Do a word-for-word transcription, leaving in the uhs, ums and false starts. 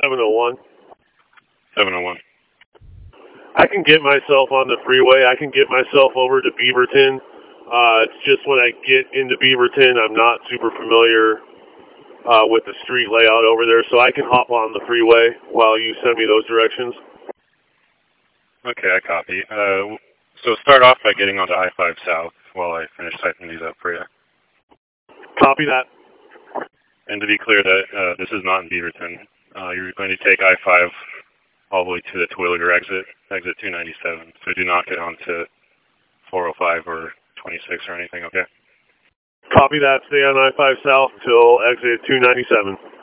seven oh one. seven oh one. I can get myself on the freeway. I can get myself over to Beaverton. Uh, it's just when I get into Beaverton, I'm not super familiar uh, with the street layout over there, so I can hop on the freeway while you send me those directions. Okay, I copy. Uh, so start off by getting onto I five South while I finish typing these up for you. Copy that. And to be clear, that uh, this is not in Beaverton. Uh, you're going to take I five all the way to the Terwilliger exit, exit two ninety-seven. So do not get onto four oh five or twenty-six or anything, okay? Copy that. Stay on I five South till exit two ninety-seven.